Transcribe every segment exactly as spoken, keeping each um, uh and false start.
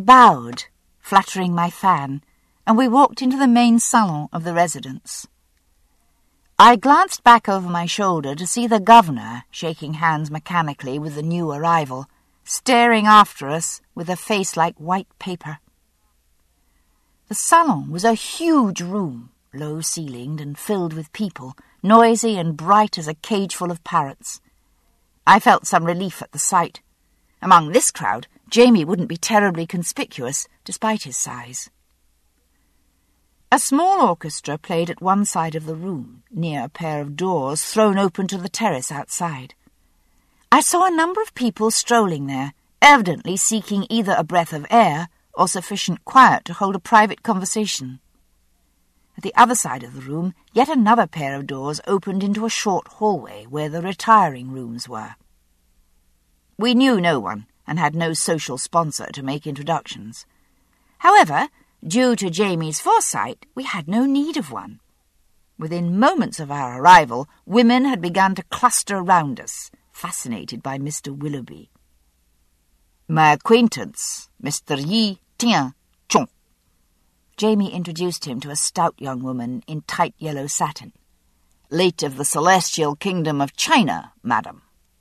bowed, fluttering my fan, and we walked into the main salon of the residence. I glanced back over my shoulder to see the governor shaking hands mechanically with the new arrival, staring after us with a face like white paper. The salon was a huge room, low-ceilinged and filled with people, noisy and bright as a cage full of parrots. I felt some relief at the sight. Among this crowd, Jamie wouldn't be terribly conspicuous, despite his size. A small orchestra played at one side of the room, near a pair of doors thrown open to the terrace outside. I saw a number of people strolling there, evidently seeking either a breath of air or sufficient quiet to hold a private conversation. At the other side of the room, yet another pair of doors opened into a short hallway where the retiring rooms were. We knew no one and had no social sponsor to make introductions. However, due to Jamie's foresight, we had no need of one. Within moments of our arrival, women had begun to cluster round us, fascinated by Mister Willoughby. "My acquaintance, Mister Yi Tian-chung." Jamie introduced him to a stout young woman in tight yellow satin. "Late of the celestial kingdom of China, madam."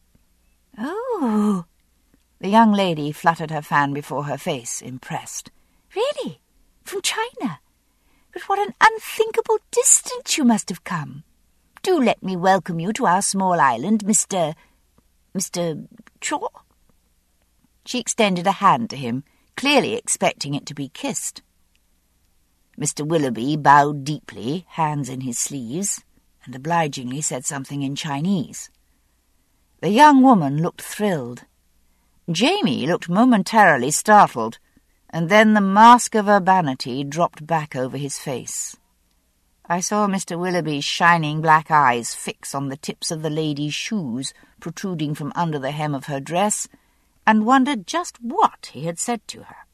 "Oh!" The young lady fluttered her fan before her face, impressed. "Really? From China? But what an unthinkable distance you must have come. Do let me welcome you to our small island, Mister... Mister... Chaw?" She extended a hand to him, clearly expecting it to be kissed. Mister Willoughby bowed deeply, hands in his sleeves, and obligingly said something in Chinese. The young woman looked thrilled. Jamie looked momentarily startled, and then the mask of urbanity dropped back over his face. I saw Mister Willoughby's shining black eyes fix on the tips of the lady's shoes protruding from under the hem of her dress, and wondered just what he had said to her.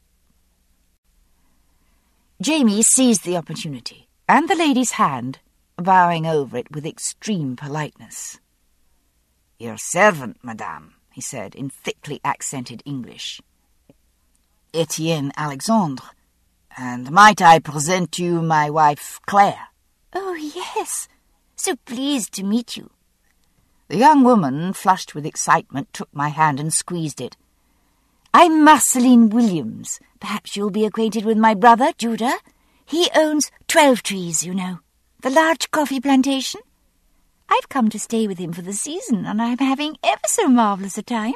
Jamie seized the opportunity, and the lady's hand, bowing over it with extreme politeness. "Your servant, madame," he said in thickly accented English. "Etienne Alexandre, and might I present to you my wife, Claire?" "Oh, yes. So pleased to meet you." The young woman, flushed with excitement, took my hand and squeezed it. "I'm Marceline Williams. Perhaps you'll be acquainted with my brother, Judah. He owns Twelve Trees, you know, the large coffee plantation. I've come to stay with him for the season, and I'm having ever so marvellous a time."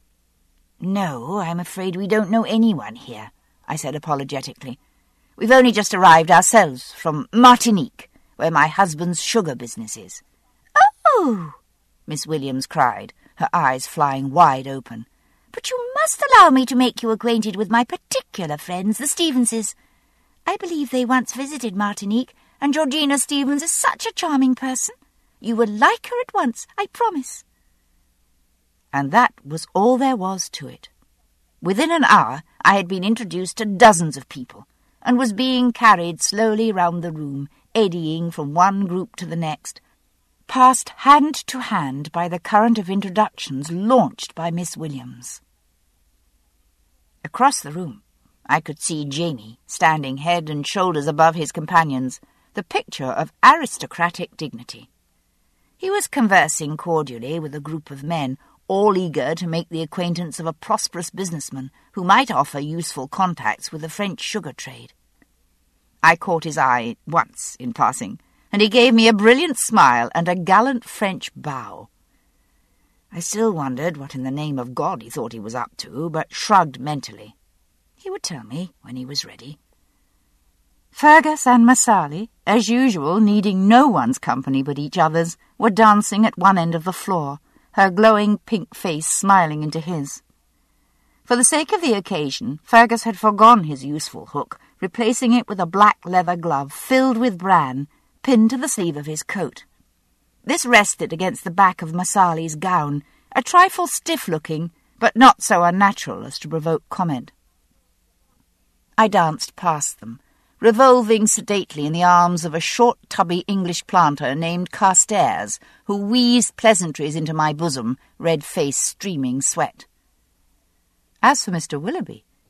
"No, I'm afraid we don't know anyone here," I said apologetically. "We've only just arrived ourselves from Martinique, where my husband's sugar business is." "Oh!" Miss Williams cried, her eyes flying wide open. "But you must allow me to make you acquainted with my particular friends, the Stevenses. I believe they once visited Martinique, and Georgina Stevens is such a charming person. You will like her at once, I promise." And that was all there was to it. Within an hour I had been introduced to dozens of people, and was being carried slowly round the room, eddying from one group to the next, passed hand to hand by the current of introductions launched by Miss Williams. Across the room I could see Jamie, standing head and shoulders above his companions, the picture of aristocratic dignity. He was conversing cordially with a group of men, all eager to make the acquaintance of a prosperous businessman who might offer useful contacts with the French sugar trade. I caught his eye once in passing, and he gave me a brilliant smile and a gallant French bow. I still wondered what in the name of God he thought he was up to, but shrugged mentally. He would tell me when he was ready. Fergus and Marsali, as usual needing no one's company but each other's, were dancing at one end of the floor, her glowing pink face smiling into his. For the sake of the occasion, Fergus had forgone his useful hook, replacing it with a black leather glove filled with bran, pinned to the sleeve of his coat. This rested against the back of Marsali's gown, a trifle stiff-looking, but not so unnatural as to provoke comment. I danced past them, revolving sedately in the arms of a short, tubby English planter named Carstairs, who wheezed pleasantries into my bosom, red face streaming sweat. As for Mister Willoughby,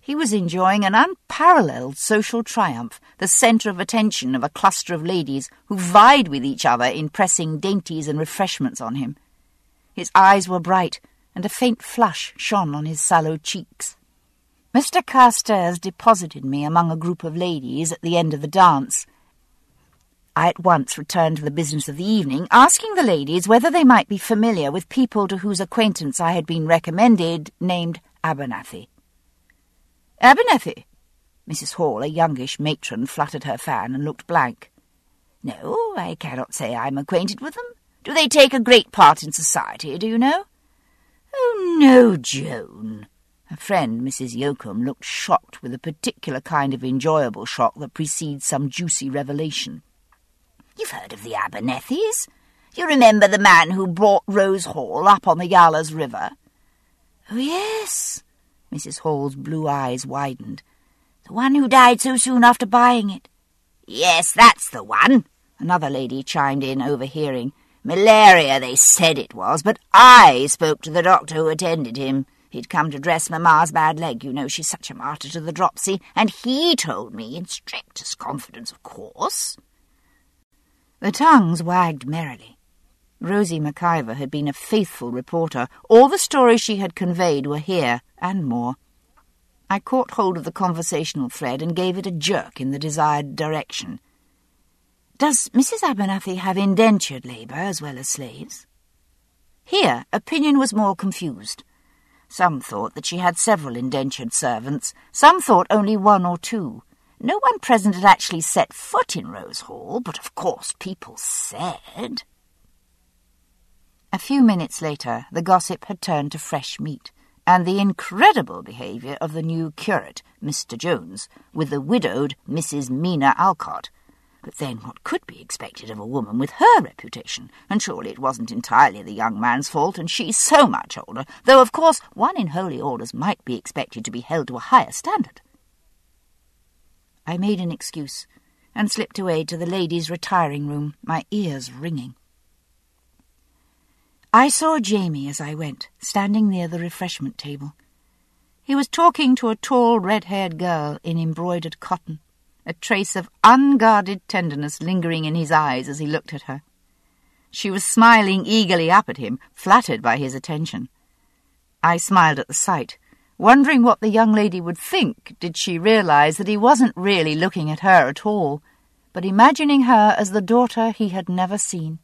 He was enjoying an unparalleled social triumph, the centre of attention of a cluster of ladies who vied with each other in pressing dainties and refreshments on him. His eyes were bright, and a faint flush shone on his sallow cheeks. Mister Carstairs deposited me among a group of ladies at the end of the dance. I at once returned to the business of the evening, asking the ladies whether they might be familiar with people to whose acquaintance I had been recommended, named Abernethy. "Abernethy?" Missus Hall, a youngish matron, fluttered her fan and looked blank. "No, I cannot say I am acquainted with them. Do they take a great part in society, do you know?" "Oh, no, Joan." Her friend, Missus Yoakum, looked shocked with a particular kind of enjoyable shock that precedes some juicy revelation. "You've heard of the Abernethys? You remember the man who brought Rose Hall up on the Yalas River?" "Oh, yes." Missus Hall's blue eyes widened. "The one who died so soon after buying it?" "Yes, that's the one," another lady chimed in, overhearing. "Malaria, they said it was, but I spoke to the doctor who attended him. He'd come to dress Mamma's bad leg, you know, she's such a martyr to the dropsy, and he told me, in strictest confidence, of course." The tongues wagged merrily. Rosie McIver had been a faithful reporter. All the stories she had conveyed were here, and more. I caught hold of the conversational thread and gave it a jerk in the desired direction. "Does Missus Abernethy have indentured labour as well as slaves?" Here opinion was more confused. Some thought that she had several indentured servants, some thought only one or two. No one present had actually set foot in Rose Hall, but of course people said. A few minutes later, the gossip had turned to fresh meat, and the incredible behaviour of the new curate, Mister Jones, with the widowed Missus Mina Alcott. But then what could be expected of a woman with her reputation? And surely it wasn't entirely the young man's fault, and she so much older, though of course one in holy orders might be expected to be held to a higher standard. I made an excuse, and slipped away to the ladies' retiring room, my ears ringing. I saw Jamie as I went, standing near the refreshment table. He was talking to a tall, red-haired girl in embroidered cotton, a trace of unguarded tenderness lingering in his eyes as he looked at her. She was smiling eagerly up at him, flattered by his attention. I smiled at the sight, wondering what the young lady would think did she realize that he wasn't really looking at her at all, but imagining her as the daughter he had never seen.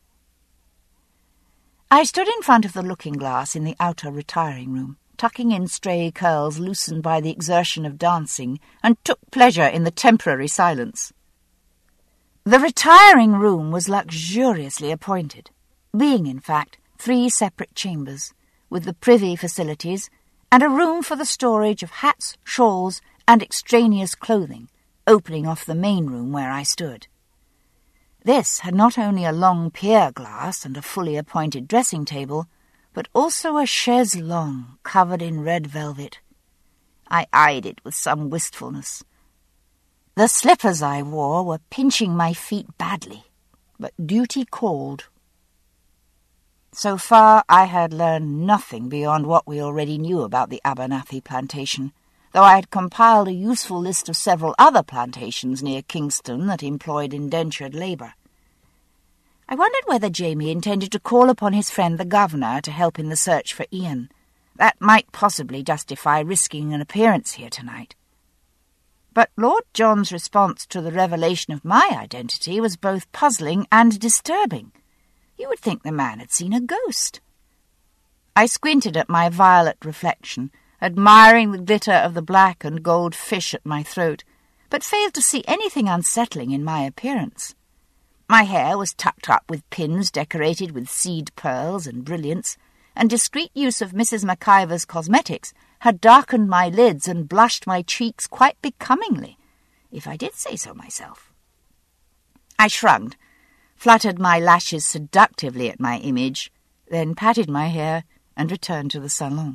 I stood in front of the looking-glass in the outer retiring room, tucking in stray curls loosened by the exertion of dancing, and took pleasure in the temporary silence. The retiring room was luxuriously appointed, being, in fact, three separate chambers, with the privy facilities, and a room for the storage of hats, shawls, and extraneous clothing, opening off the main room where I stood. This had not only a long pier glass and a fully appointed dressing table, but also a chaise longue covered in red velvet. I eyed it with some wistfulness. The slippers I wore were pinching my feet badly, but duty called. So far I had learned nothing beyond what we already knew about the Abernethy plantation, though I had compiled a useful list of several other plantations near Kingston that employed indentured labour. I wondered whether Jamie intended to call upon his friend the governor to help in the search for Ian. That might possibly justify risking an appearance here tonight. But Lord John's response to the revelation of my identity was both puzzling and disturbing. You would think the man had seen a ghost. I squinted at my violet reflection, admiring the glitter of the black and gold fish at my throat, but failed to see anything unsettling in my appearance. My hair was tucked up with pins decorated with seed pearls and brilliants, and discreet use of Missus McIver's cosmetics had darkened my lids and blushed my cheeks quite becomingly, if I did say so myself. I shrugged, fluttered my lashes seductively at my image, then patted my hair and returned to the salon.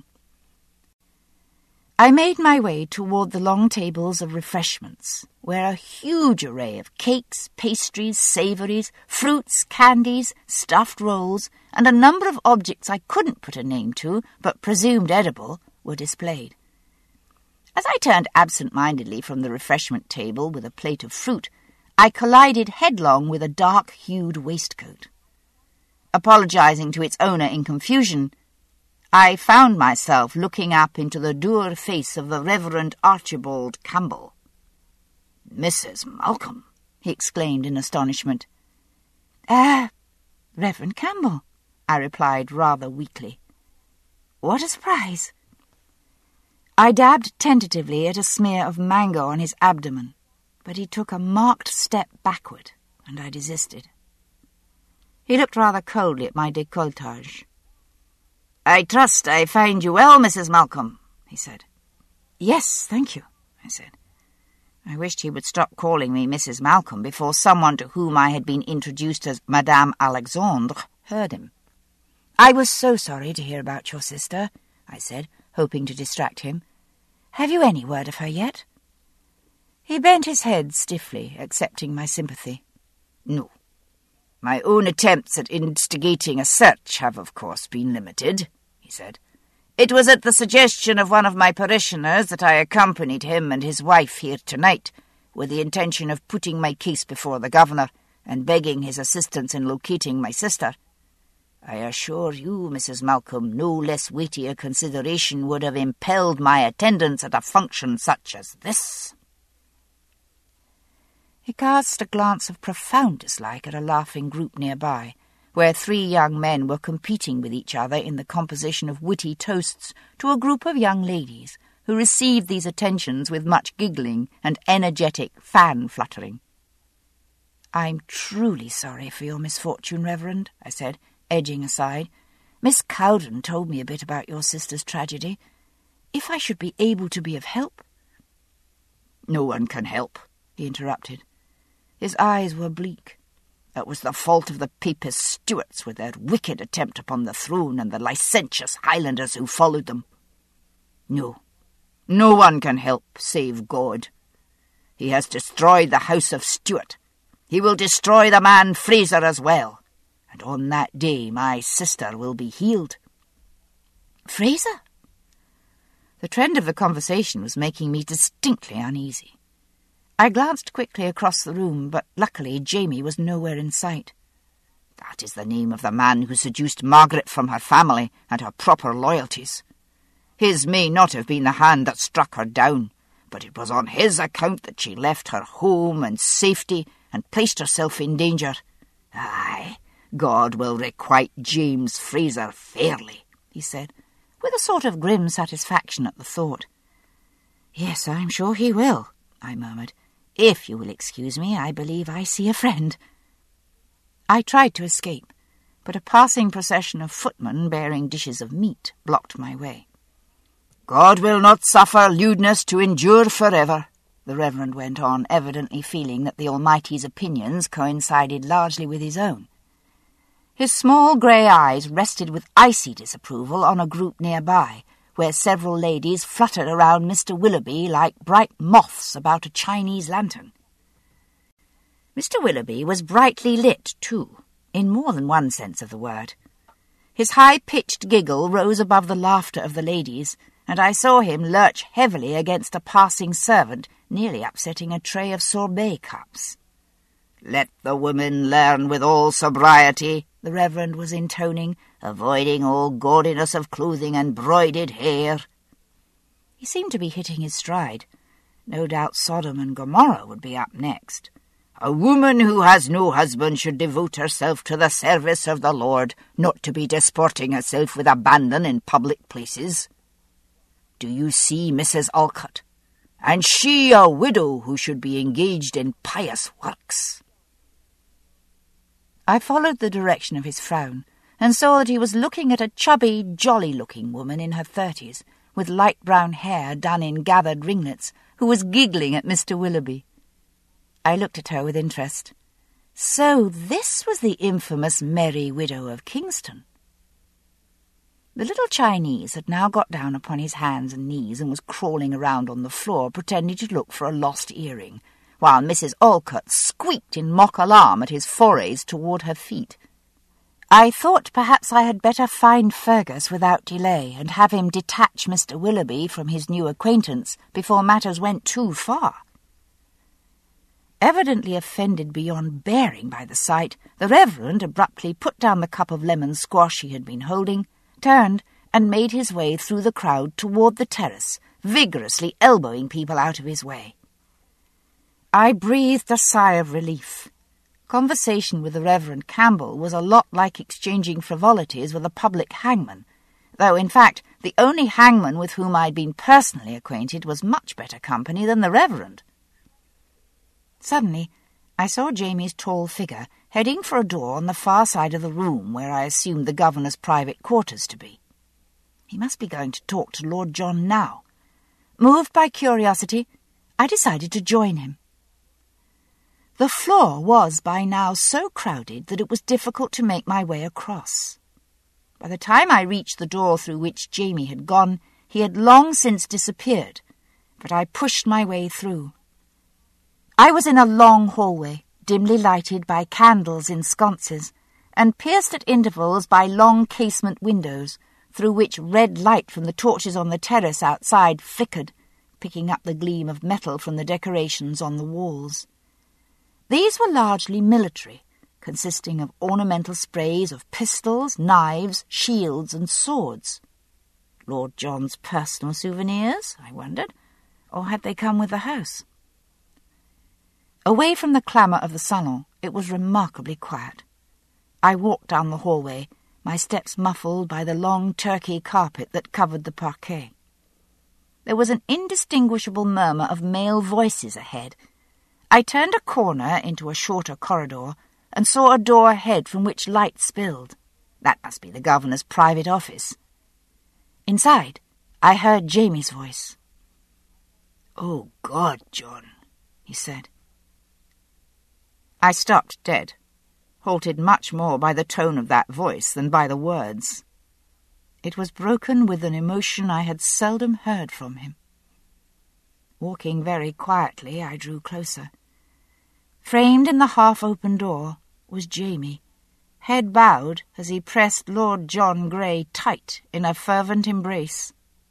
I made my way toward the long tables of refreshments, where a huge array of cakes, pastries, savouries, fruits, candies, stuffed rolls, and a number of objects I couldn't put a name to, but presumed edible, were displayed. As I turned absent-mindedly from the refreshment table with a plate of fruit, I collided headlong with a dark-hued waistcoat. Apologizing to its owner in confusion, I found myself looking up into the dour face of the Reverend Archibald Campbell. "Missus Malcolm!" he exclaimed in astonishment. "Ah, Reverend Campbell," I replied rather weakly. "What a surprise!" I dabbed tentatively at a smear of mango on his abdomen, but he took a marked step backward, and I desisted. He looked rather coldly at my décolletage. "I trust I find you well, Missus Malcolm," he said. "Yes, thank you," I said. I wished he would stop calling me Missus Malcolm before someone to whom I had been introduced as Madame Alexandre heard him. "I was so sorry to hear about your sister," I said, hoping to distract him. "Have you any word of her yet?" He bent his head stiffly, accepting my sympathy. "No. My own attempts at instigating a search have, of course, been limited," he said. "It was at the suggestion of one of my parishioners that I accompanied him and his wife here tonight, with the intention of putting my case before the governor and begging his assistance in locating my sister. I assure you, Missus Malcolm, no less weighty a consideration would have impelled my attendance at a function such as this." He cast a glance of profound dislike at a laughing group nearby, where three young men were competing with each other in the composition of witty toasts to a group of young ladies who received these attentions with much giggling and energetic fan-fluttering. "I'm truly sorry for your misfortune, Reverend," I said, edging aside. "Miss Cowden told me a bit about your sister's tragedy. If I should be able to be of help—" "No one can help," he interrupted. His eyes were bleak. "It was the fault of the Papist Stuarts with their wicked attempt upon the throne and the licentious Highlanders who followed them. No, no one can help save God. He has destroyed the House of Stuart. He will destroy the man Fraser as well. And on that day my sister will be healed." "Fraser?" The trend of the conversation was making me distinctly uneasy. I glanced quickly across the room, but luckily Jamie was nowhere in sight. "That is the name of the man who seduced Margaret from her family and her proper loyalties. His may not have been the hand that struck her down, but it was on his account that she left her home and safety and placed herself in danger. Aye, God will requite James Fraser fairly," he said, with a sort of grim satisfaction at the thought. "Yes, I'm sure he will," I murmured. "If you will excuse me, I believe I see a friend." I tried to escape, but a passing procession of footmen bearing dishes of meat blocked my way. "God will not suffer lewdness to endure forever," the Reverend went on, evidently feeling that the Almighty's opinions coincided largely with his own. His small grey eyes rested with icy disapproval on a group nearby, where several ladies fluttered around Mister Willoughby like bright moths about a Chinese lantern. Mister Willoughby was brightly lit, too, in more than one sense of the word. His high-pitched giggle rose above the laughter of the ladies, and I saw him lurch heavily against a passing servant, nearly upsetting a tray of sorbet cups. "Let the women learn with all sobriety," the Reverend was intoning, "avoiding all gaudiness of clothing and broided hair." He seemed to be hitting his stride. No doubt Sodom and Gomorrah would be up next. "A woman who has no husband should devote herself to the service of the Lord, not to be disporting herself with abandon in public places. Do you see Missus Alcott? And she a widow who should be engaged in pious works." I followed the direction of his frown, and saw that he was looking at a chubby, jolly-looking woman in her thirties, with light brown hair done in gathered ringlets, who was giggling at Mister Willoughby. I looked at her with interest. So this was the infamous Merry Widow of Kingston. The little Chinese had now got down upon his hands and knees and was crawling around on the floor, pretending to look for a lost earring, while Missus Alcott squeaked in mock alarm at his forays toward her feet. I thought perhaps I had better find Fergus without delay and have him detach Mister Willoughby from his new acquaintance before matters went too far. Evidently offended beyond bearing by the sight, the Reverend abruptly put down the cup of lemon squash he had been holding, turned, and made his way through the crowd toward the terrace, vigorously elbowing people out of his way. I breathed a sigh of relief. Conversation with the Reverend Campbell was a lot like exchanging frivolities with a public hangman, though, in fact, the only hangman with whom I'd been personally acquainted was much better company than the Reverend. Suddenly, I saw Jamie's tall figure heading for a door on the far side of the room where I assumed the governor's private quarters to be. He must be going to talk to Lord John now. Moved by curiosity, I decided to join him. The floor was by now so crowded that it was difficult to make my way across. By the time I reached the door through which Jamie had gone, he had long since disappeared, but I pushed my way through. I was in a long hallway, dimly lighted by candles in sconces, and pierced at intervals by long casement windows, through which red light from the torches on the terrace outside flickered, picking up the gleam of metal from the decorations on the walls. These were largely military, consisting of ornamental sprays of pistols, knives, shields, and swords. Lord John's personal souvenirs, I wondered, or had they come with the house? Away from the clamour of the salon, it was remarkably quiet. I walked down the hallway, my steps muffled by the long turkey carpet that covered the parquet. There was an indistinguishable murmur of male voices ahead. I turned a corner into a shorter corridor and saw a door ahead from which light spilled. That must be the governor's private office. Inside, I heard Jamie's voice. "Oh, God, John," he said. I stopped dead, halted much more by the tone of that voice than by the words. It was broken with an emotion I had seldom heard from him. Walking very quietly, I drew closer. Framed in the half-open door was Jamie, head bowed as he pressed Lord John Grey tight in a fervent embrace.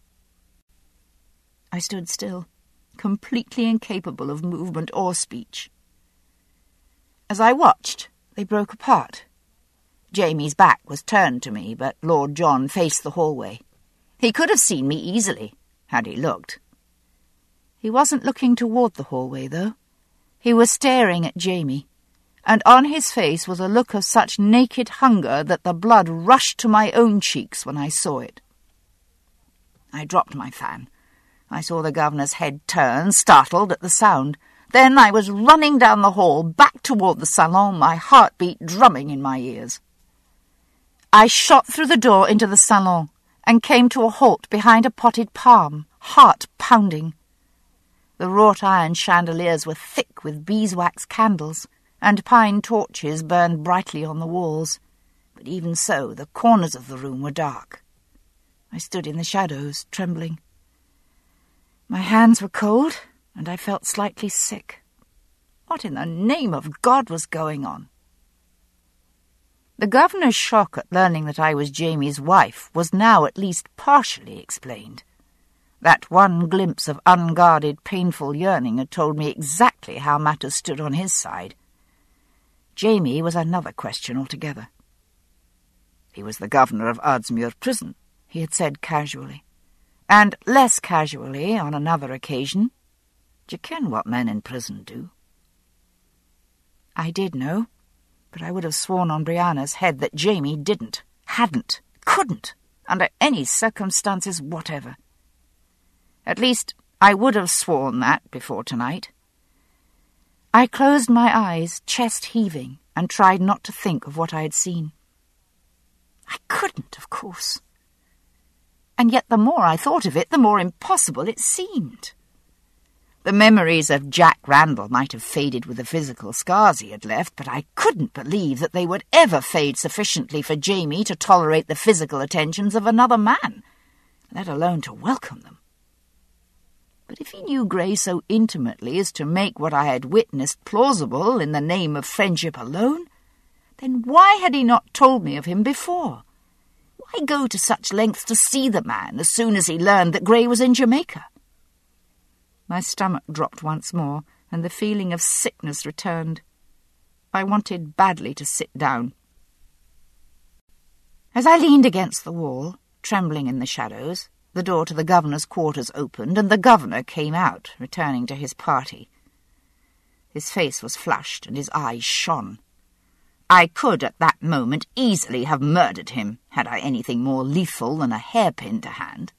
I stood still, completely incapable of movement or speech. As I watched, they broke apart. Jamie's back was turned to me, but Lord John faced the hallway. He could have seen me easily, had he looked. He wasn't looking toward the hallway, though. He was staring at Jamie, and on his face was a look of such naked hunger that the blood rushed to my own cheeks when I saw it. I dropped my fan. I saw the governor's head turn, startled at the sound. Then I was running down the hall, back toward the salon, my heartbeat drumming in my ears. I shot through the door into the salon and came to a halt behind a potted palm, heart pounding. The wrought-iron chandeliers were thick with beeswax candles, and pine torches burned brightly on the walls. But even so, the corners of the room were dark. I stood in the shadows, trembling. My hands were cold, and I felt slightly sick. What in the name of God was going on? The governor's shock at learning that I was Jamie's wife was now at least partially explained. That one glimpse of unguarded, painful yearning had told me exactly how matters stood on his side. Jamie was another question altogether. He was the governor of Ardsmuir prison, he had said casually, and less casually on another occasion. D'ye ken what men in prison do? I did know, but I would have sworn on Brianna's head that Jamie didn't, hadn't, couldn't, under any circumstances whatever. At least, I would have sworn that before tonight. I closed my eyes, chest heaving, and tried not to think of what I had seen. I couldn't, of course. And yet the more I thought of it, the more impossible it seemed. The memories of Jack Randall might have faded with the physical scars he had left, but I couldn't believe that they would ever fade sufficiently for Jamie to tolerate the physical attentions of another man, let alone to welcome them. But if he knew Grey so intimately as to make what I had witnessed plausible in the name of friendship alone, Then why had he not told me of him before? Why go to such lengths to see the man as soon as he learned that Grey was in Jamaica? My stomach dropped once more, and the feeling of sickness returned. I wanted badly to sit down. As I leaned against the wall, trembling in the shadows, the door to the governor's quarters opened, and the governor came out, returning to his party. His face was flushed, and his eyes shone. I could, at that moment, easily have murdered him, had I anything more lethal than a hairpin to hand.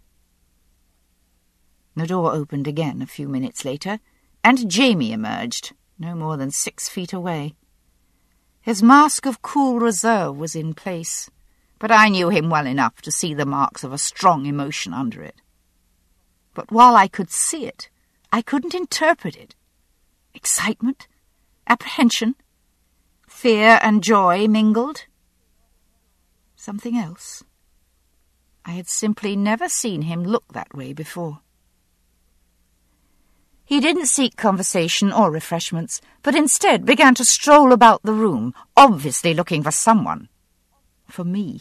The door opened again a few minutes later, and Jamie emerged, no more than six feet away. His mask of cool reserve was in place, but I knew him well enough to see the marks of a strong emotion under it. But while I could see it, I couldn't interpret it. Excitement? Apprehension? Fear and joy mingled? Something else? I had simply never seen him look that way before. He didn't seek conversation or refreshments, but instead began to stroll about the room, obviously looking for someone. For me.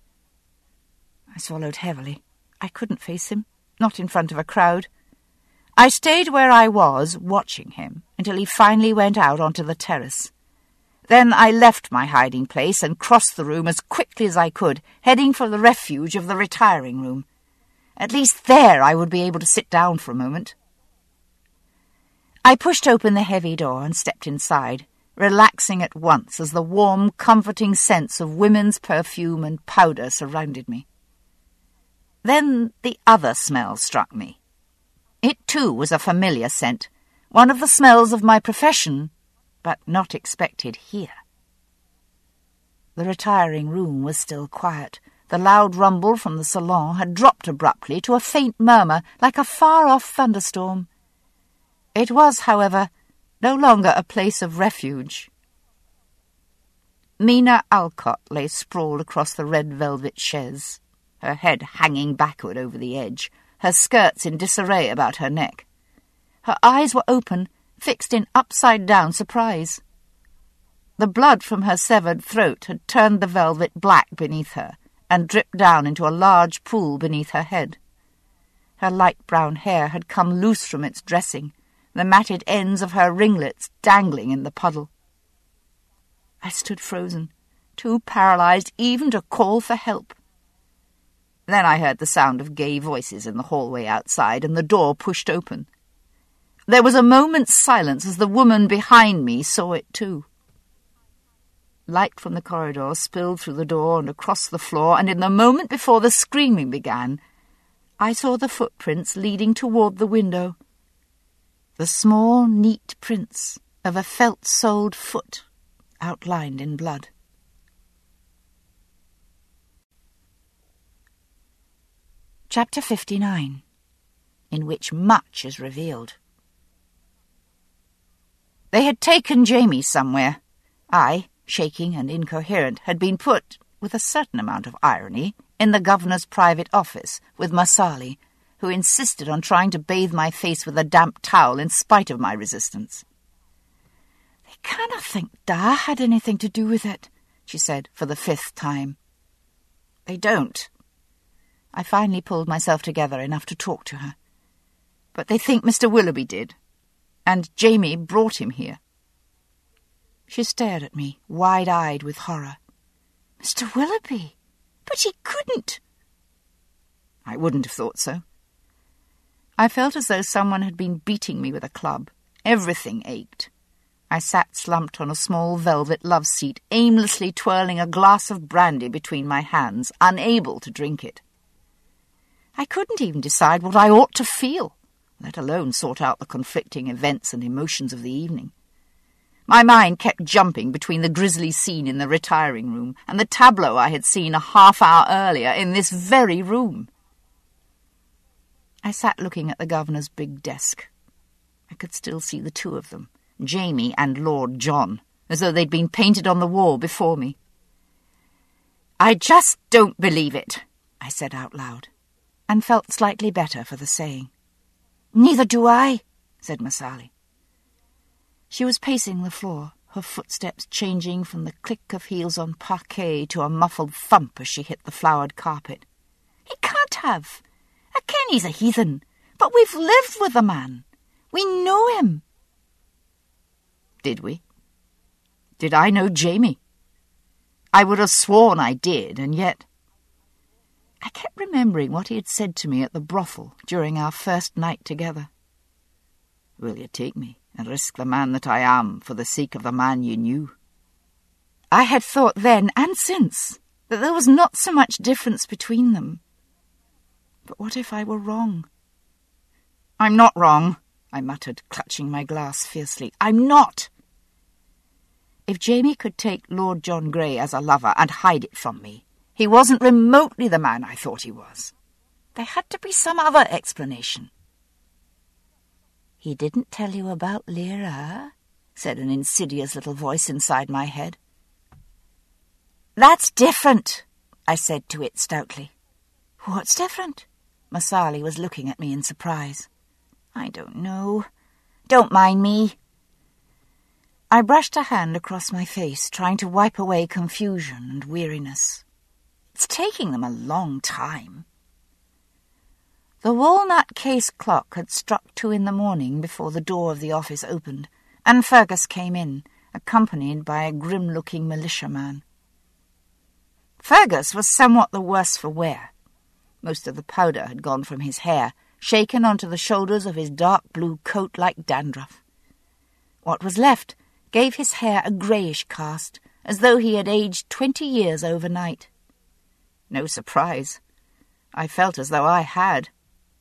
I swallowed heavily. I couldn't face him, not in front of a crowd. I stayed where I was, watching him, until he finally went out onto the terrace. Then I left my hiding place and crossed the room as quickly as I could, heading for the refuge of the retiring room. At least there I would be able to sit down for a moment. I pushed open the heavy door and stepped inside, relaxing at once as the warm, comforting sense of women's perfume and powder surrounded me. Then the other smell struck me. It, too, was a familiar scent, one of the smells of my profession, but not expected here. The retiring room was still quiet. The loud rumble from the salon had dropped abruptly to a faint murmur like a far-off thunderstorm. It was, however, no longer a place of refuge. Mina Alcott lay sprawled across the red velvet chaise, her head hanging backward over the edge, her skirts in disarray about her neck. Her eyes were open, fixed in upside-down surprise. The blood from her severed throat had turned the velvet black beneath her and dripped down into a large pool beneath her head. Her light brown hair had come loose from its dressing, the matted ends of her ringlets dangling in the puddle. I stood frozen, too paralyzed even to call for help. Then I heard the sound of gay voices in the hallway outside, and the door pushed open. There was a moment's silence as the woman behind me saw it too. Light from the corridor spilled through the door and across the floor, and in the moment before the screaming began, I saw the footprints leading toward the window. The small, neat prints of a felt-soled foot outlined in blood. Chapter fifty-nine, in which much is revealed. They had taken Jamie somewhere. I, shaking and incoherent, had been put, with a certain amount of irony, in the governor's private office with Masali, who insisted on trying to bathe my face with a damp towel in spite of my resistance. "They cannot think Da had anything to do with it," she said for the fifth time. "They don't." I finally pulled myself together enough to talk to her. "But they think Mister Willoughby did, and Jamie brought him here." She stared at me, wide-eyed with horror. "Mister Willoughby? But he couldn't!" I wouldn't have thought so. I felt as though someone had been beating me with a club. Everything ached. I sat slumped on a small velvet love-seat, aimlessly twirling a glass of brandy between my hands, unable to drink it. I couldn't even decide what I ought to feel, let alone sort out the conflicting events and emotions of the evening. My mind kept jumping between the grisly scene in the retiring room and the tableau I had seen a half hour earlier in this very room. I sat looking at the governor's big desk. I could still see the two of them, Jamie and Lord John, as though they'd been painted on the wall before me. "I just don't believe it," I said out loud, and felt slightly better for the saying. "Neither do I," said Masali. She was pacing the floor, her footsteps changing from the click of heels on parquet to a muffled thump as she hit the flowered carpet. "He can't have. I ken he's a heathen, but we've lived with the man. We know him." Did we? Did I know Jamie? I would have sworn I did, and yet... I kept remembering what he had said to me at the brothel during our first night together. "Will you take me and risk the man that I am for the sake of the man you knew?" I had thought then and since that there was not so much difference between them. But what if I were wrong? "I'm not wrong," I muttered, clutching my glass fiercely. "I'm not!" If Jamie could take Lord John Grey as a lover and hide it from me, he wasn't remotely the man I thought he was. There had to be some other explanation. "He didn't tell you about Lyra?" said an insidious little voice inside my head. "That's different," I said to it stoutly. "What's different?" Marsali was looking at me in surprise. "I don't know. Don't mind me." I brushed a hand across my face, trying to wipe away confusion and weariness. It's taking them a long time. The walnut case clock had struck two in the morning before the door of the office opened, and Fergus came in, accompanied by a grim-looking militiaman. Fergus was somewhat the worse for wear. Most of the powder had gone from his hair, shaken onto the shoulders of his dark blue coat like dandruff. What was left gave his hair a greyish cast, as though he had aged twenty years overnight. No surprise. I felt as though I had.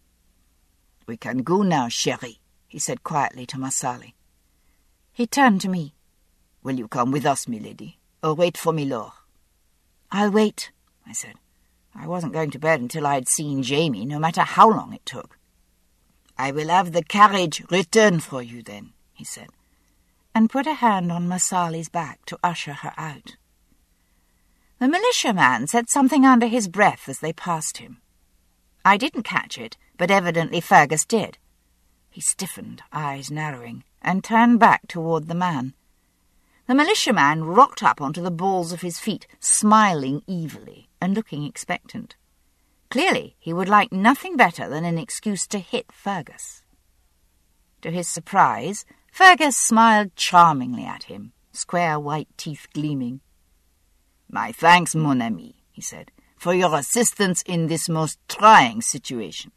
"We can go now, chérie," he said quietly to Marsali. He turned to me. "Will you come with us, milady, or wait for milord?" "I'll wait," I said. I wasn't going to bed until I'd seen Jamie, no matter how long it took. "I will have the carriage return for you then," he said, and put a hand on Marsali's back to usher her out. The militiaman said something under his breath as they passed him. I didn't catch it, but evidently Fergus did. He stiffened, eyes narrowing, and turned back toward the man. The militiaman rocked up onto the balls of his feet, smiling evilly and looking expectant. Clearly he would like nothing better than an excuse to hit Fergus. To his surprise, Fergus smiled charmingly at him, square white teeth gleaming. "My thanks, mon ami," he said, "for your assistance in this most trying situation."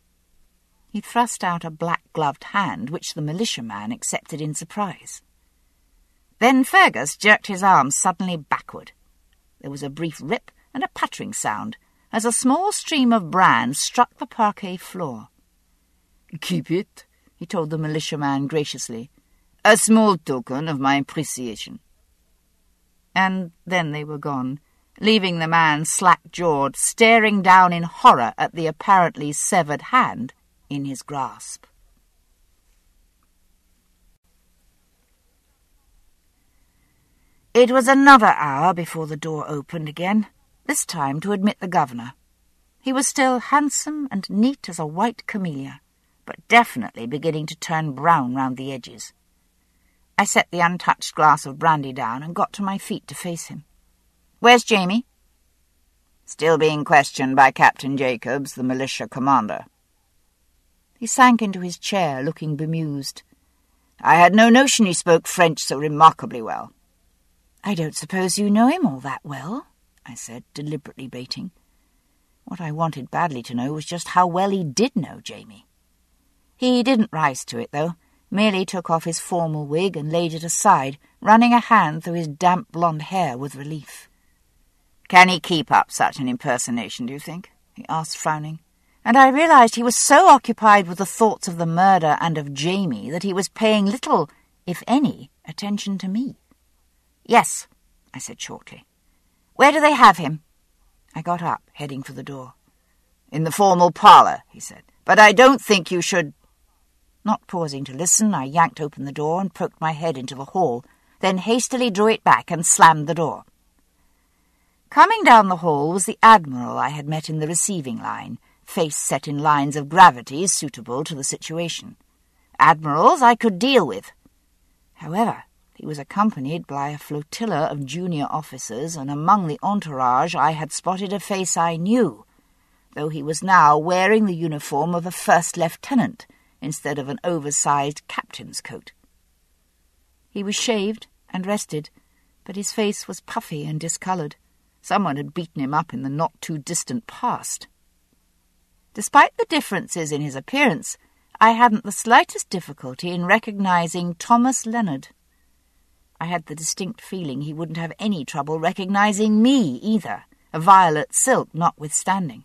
He thrust out a black-gloved hand, which the militiaman accepted in surprise. Then Fergus jerked his arm suddenly backward. There was a brief rip and a pattering sound, as a small stream of bran struck the parquet floor. "Keep it," he told the militiaman graciously. "A small token of my appreciation." And then they were gone, leaving the man slack-jawed, staring down in horror at the apparently severed hand in his grasp. It was another hour before the door opened again, this time to admit the governor. He was still handsome and neat as a white camellia, but definitely beginning to turn brown round the edges. I set the untouched glass of brandy down and got to my feet to face him. "Where's Jamie?" "Still being questioned by Captain Jacobs, the militia commander." He sank into his chair, looking bemused. "I had no notion he spoke French so remarkably well." "I don't suppose you know him all that well," I said, deliberately baiting. What I wanted badly to know was just how well he did know Jamie. He didn't rise to it, though, merely took off his formal wig and laid it aside, running a hand through his damp blonde hair with relief. "Can he keep up such an impersonation, do you think?" he asked, frowning. And I realized he was so occupied with the thoughts of the murder and of Jamie that he was paying little, if any, attention to me. "Yes," I said shortly. "Where do they have him?" I got up, heading for the door. "In the formal parlour," he said. "But I don't think you should—" Not pausing to listen, I yanked open the door and poked my head into the hall, then hastily drew it back and slammed the door. Coming down the hall was the Admiral I had met in the receiving line, face set in lines of gravity suitable to the situation. Admirals I could deal with. However, He was accompanied by a flotilla of junior officers, and among the entourage I had spotted a face I knew, though he was now wearing the uniform of a first lieutenant instead of an oversized captain's coat. He was shaved and rested, but his face was puffy and discoloured. Someone had beaten him up in the not-too-distant past. Despite the differences in his appearance, I hadn't the slightest difficulty in recognising Thomas Leonard. I had the distinct feeling he wouldn't have any trouble recognising me either, a violet silk notwithstanding.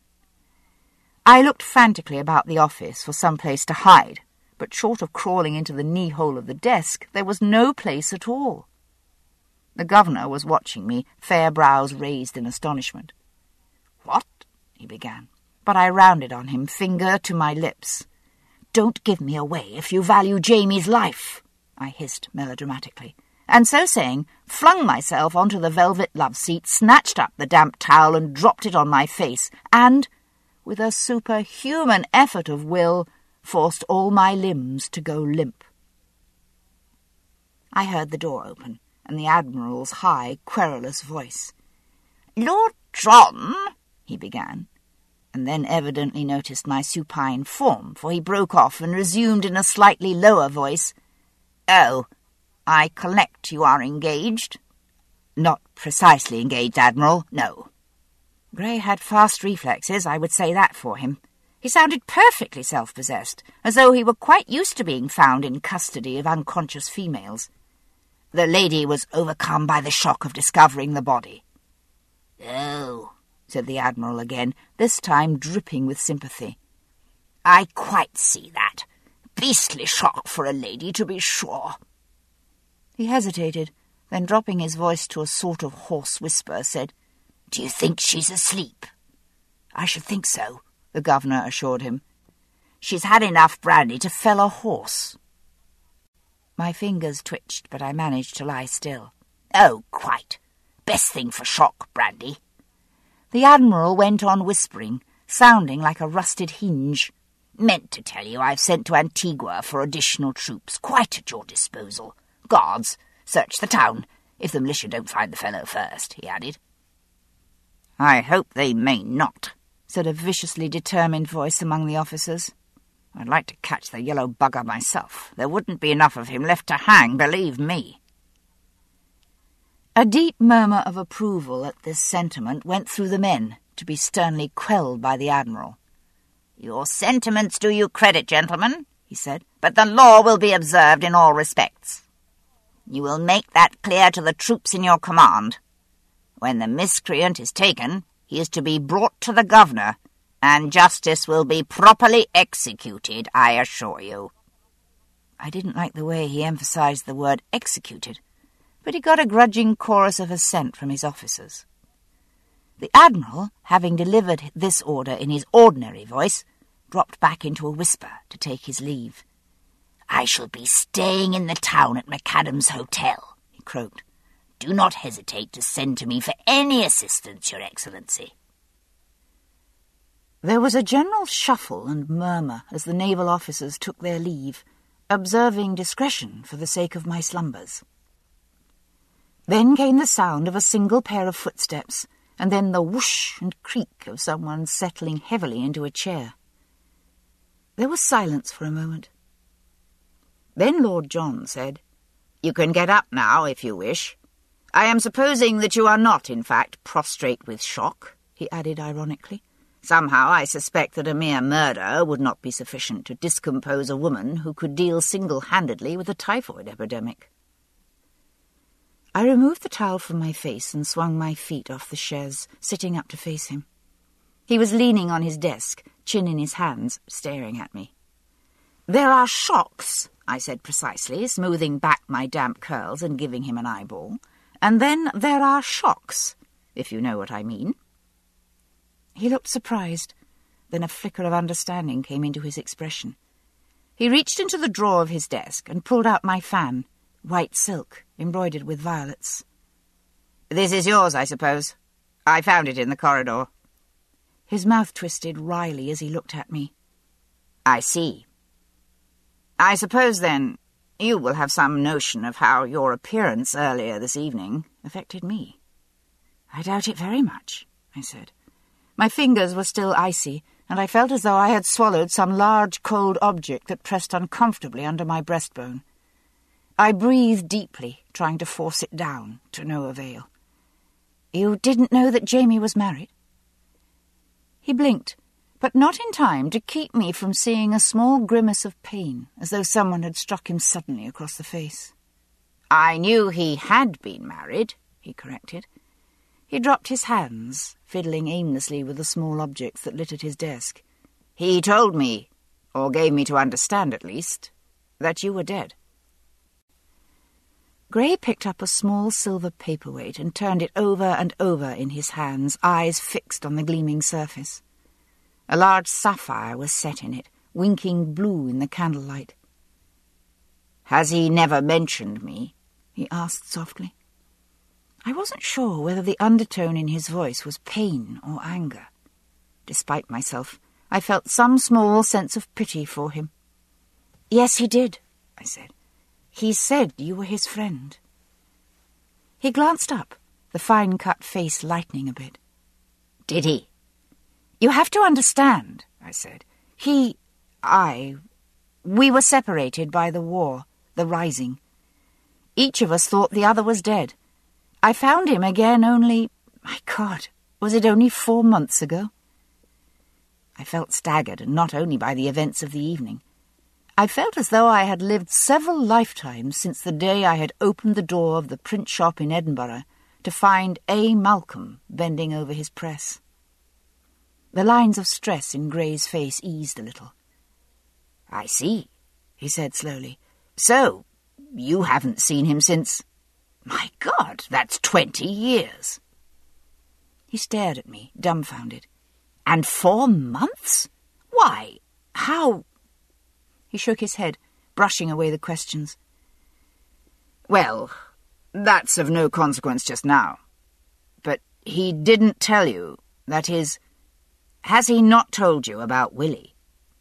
I looked frantically about the office for some place to hide, but short of crawling into the knee-hole of the desk, there was no place at all. The governor was watching me, fair brows raised in astonishment. "What?" he began, but I rounded on him, finger to my lips. "Don't give me away if you value Jamie's life," I hissed melodramatically, and so saying, flung myself onto the velvet love-seat, snatched up the damp towel and dropped it on my face, and, with a superhuman effort of will, forced all my limbs to go limp. I heard the door open, and the Admiral's high, querulous voice. "Lord John," he began, and then evidently noticed my supine form, for he broke off and resumed in a slightly lower voice, "Oh, I collect you are engaged." "Not precisely engaged, Admiral, no." Grey had fast reflexes, I would say that for him. He sounded perfectly self-possessed, as though he were quite used to being found in custody of unconscious females. "The lady was overcome by the shock of discovering the body." "Oh," said the Admiral again, this time dripping with sympathy. "I quite see that. Beastly shock for a lady, to be sure." He hesitated, then dropping his voice to a sort of hoarse whisper, said, "Do you think she's asleep?" "I should think so," the governor assured him. "She's had enough brandy to fell a horse." My fingers twitched, but I managed to lie still. "Oh, quite. Best thing for shock, brandy." The Admiral went on whispering, sounding like a rusted hinge. "Meant to tell you I've sent to Antigua for additional troops, quite at your disposal. Guards, search the town, if the militia don't find the fellow first," he added. "I hope they may not," said a viciously determined voice among the officers. "I'd like to catch the yellow bugger myself. There wouldn't be enough of him left to hang, believe me." A deep murmur of approval at this sentiment went through the men, to be sternly quelled by the Admiral. "Your sentiments do you credit, gentlemen," he said, "but the law will be observed in all respects. You will make that clear to the troops in your command. When the miscreant is taken, he is to be brought to the governor, and justice will be properly executed, I assure you." I didn't like the way he emphasized the word executed, but he got a grudging chorus of assent from his officers. The Admiral, having delivered this order in his ordinary voice, dropped back into a whisper to take his leave. "I shall be staying in the town at McAdam's Hotel," he croaked. "Do not hesitate to send to me for any assistance, Your Excellency." There was a general shuffle and murmur as the naval officers took their leave, observing discretion for the sake of my slumbers. Then came the sound of a single pair of footsteps, and then the whoosh and creak of someone settling heavily into a chair. There was silence for a moment. Then Lord John said, "You can get up now, if you wish. I am supposing that you are not, in fact, prostrate with shock," he added ironically. "Somehow I suspect that a mere murder would not be sufficient to discompose a woman who could deal single-handedly with a typhoid epidemic." I removed the towel from my face and swung my feet off the chaise, sitting up to face him. He was leaning on his desk, chin in his hands, staring at me. "There are shocks," I said precisely, smoothing back my damp curls and giving him an eyeball. "And then there are shocks, if you know what I mean." He looked surprised. Then a flicker of understanding came into his expression. He reached into the drawer of his desk and pulled out my fan, white silk, embroidered with violets. "This is yours, I suppose. I found it in the corridor." His mouth twisted wryly as he looked at me. "I see. I suppose, then, You will have some notion of how your appearance earlier this evening affected me. I doubt it very much, I said. My fingers were still icy, and I felt as though I had swallowed some large cold object that pressed uncomfortably under my breastbone. I breathed deeply, trying to force it down, to no avail. You didn't know that Jamie was married? He blinked, but not in time to keep me from seeing a small grimace of pain, as though someone had struck him suddenly across the face. I knew he had been married, he corrected. He dropped his hands, fiddling aimlessly with the small objects that littered his desk. He told me, or gave me to understand at least, that you were dead. Gray picked up a small silver paperweight and turned it over and over in his hands, eyes fixed on the gleaming surface. A large sapphire was set in it, winking blue in the candlelight. "Has he never mentioned me?" he asked softly. I wasn't sure whether the undertone in his voice was pain or anger. Despite myself, I felt some small sense of pity for him. "Yes, he did," I said. "He said you were his friend." He glanced up, the fine-cut face lightening a bit. "Did he?" "You have to understand," I said. He... I... We were separated by the war, the Rising. Each of us thought the other was dead. I found him again only... My God, was it only four months ago? I felt staggered, and not only by the events of the evening. I felt as though I had lived several lifetimes since the day I had opened the door of the print shop in Edinburgh to find A. Malcolm bending over his press. The lines of stress in Gray's face eased a little. "I see," he said slowly. "So, you haven't seen him since... My God, that's twenty years." He stared at me, dumbfounded. "And four months? Why, how..." He shook his head, brushing away the questions. "Well, that's of no consequence just now. But he didn't tell you, that is... Has he not told you about Willie?"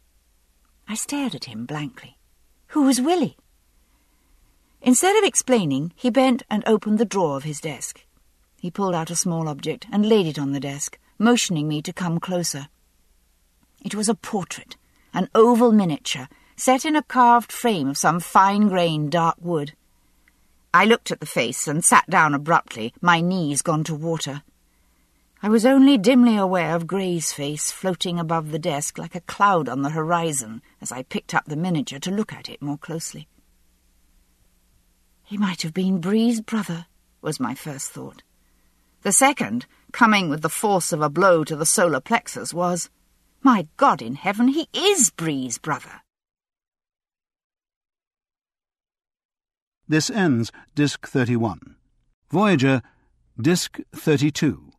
I stared at him blankly. Who was Willie? Instead of explaining, he bent and opened the drawer of his desk. He pulled out a small object and laid it on the desk, motioning me to come closer. It was a portrait, an oval miniature, set in a carved frame of some fine-grained dark wood. I looked at the face and sat down abruptly, my knees gone to water. I was only dimly aware of Gray's face floating above the desk like a cloud on the horizon as I picked up the miniature to look at it more closely. He might have been Bree's brother, was my first thought. The second, coming with the force of a blow to the solar plexus, was, my God in heaven, he is Bree's brother. This ends Disc thirty-one. Voyager, Disc thirty-two.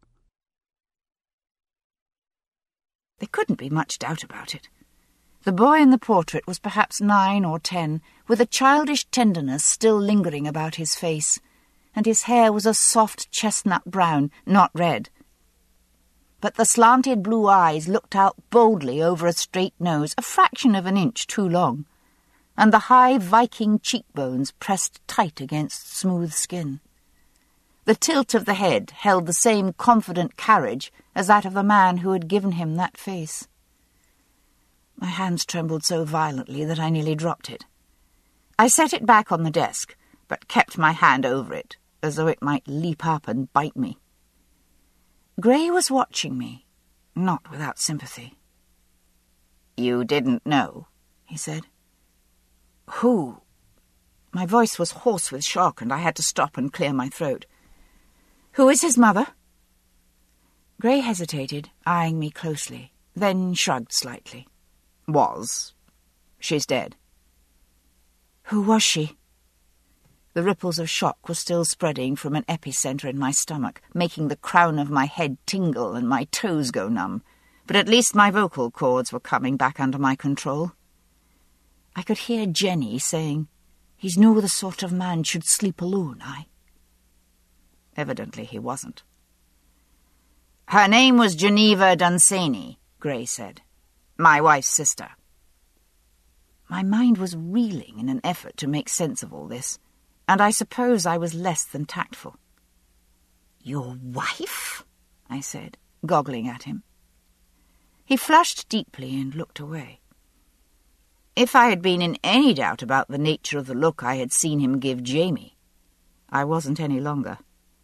There couldn't be much doubt about it. The boy in the portrait was perhaps nine or ten, with a childish tenderness still lingering about his face, and his hair was a soft chestnut brown, not red. But the slanted blue eyes looked out boldly over a straight nose, a fraction of an inch too long, and the high Viking cheekbones pressed tight against smooth skin. The tilt of the head held the same confident carriage as that of the man who had given him that face. My hands trembled so violently that I nearly dropped it. I set it back on the desk, but kept my hand over it, as though it might leap up and bite me. Gray was watching me, not without sympathy. "You didn't know," he said. "Who?" My voice was hoarse with shock, and I had to stop and clear my throat. "Who is his mother?" Gray hesitated, eyeing me closely, then shrugged slightly. "Was. She's dead." "Who was she?" The ripples of shock were still spreading from an epicentre in my stomach, making the crown of my head tingle and my toes go numb, but at least my vocal cords were coming back under my control. I could hear Jenny saying, "He's no the sort of man should sleep alone, I." Evidently he wasn't. "Her name was Geneva Dunsany," Gray said. "My wife's sister." My mind was reeling in an effort to make sense of all this, and I suppose I was less than tactful. "Your wife?" I said, goggling at him. He flushed deeply and looked away. If I had been in any doubt about the nature of the look I had seen him give Jamie, I wasn't any longer.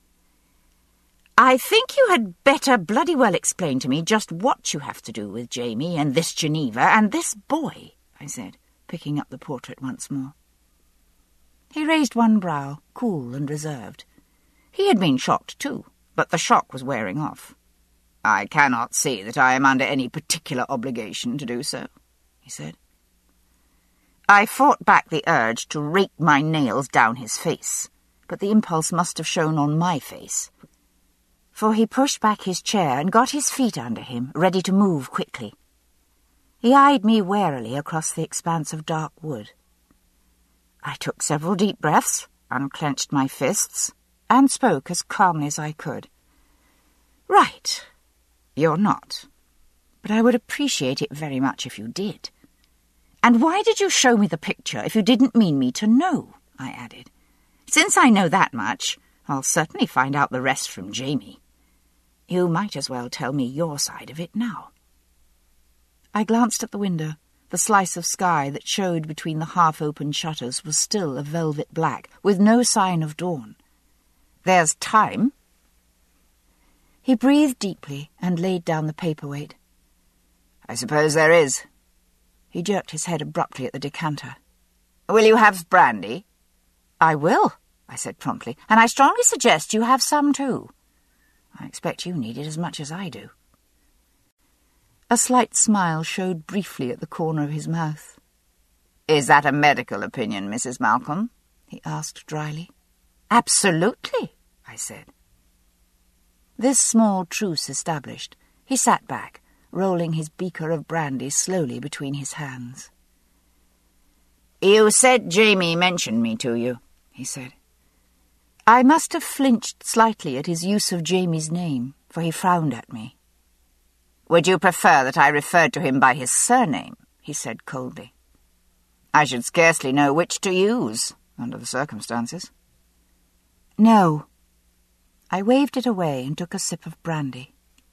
"I think you had better bloody well explain to me just what you have to do with Jamie and this Geneva and this boy," I said, picking up the portrait once more. He raised one brow, cool and reserved. He had been shocked too, but the shock was wearing off. "I cannot see that I am under any particular obligation to do so," he said. I fought back the urge to rake my nails down his face, but the impulse must have shown on my face, for he pushed back his chair and got his feet under him, ready to move quickly. He eyed me warily across the expanse of dark wood. I took several deep breaths, unclenched my fists, and spoke as calmly as I could. "Right, you're not, but I would appreciate it very much if you did. And why did you show me the picture if you didn't mean me to know?" I added. "Since I know that much, I'll certainly find out the rest from Jamie. You might as well tell me your side of it now." I glanced at the window. The slice of sky that showed between the half-open shutters was still a velvet black, with no sign of dawn. "There's time." He breathed deeply and laid down the paperweight. "I suppose there is." He jerked his head abruptly at the decanter. "Will you have brandy?" "I will," I said promptly, "and I strongly suggest you have some too. I expect you need it as much as I do." A slight smile showed briefly at the corner of his mouth. "Is that a medical opinion, Missus Malcolm?" he asked dryly. "Absolutely," I said. This small truce established, he sat back, rolling his beaker of brandy slowly between his hands. "You said Jamie mentioned me to you," he said. I must have flinched slightly at his use of Jamie's name, for he frowned at me. "Would you prefer that I referred to him by his surname?" he said coldly. "I should scarcely know which to use, under the circumstances." "No." I waved it away and took a sip of brandy.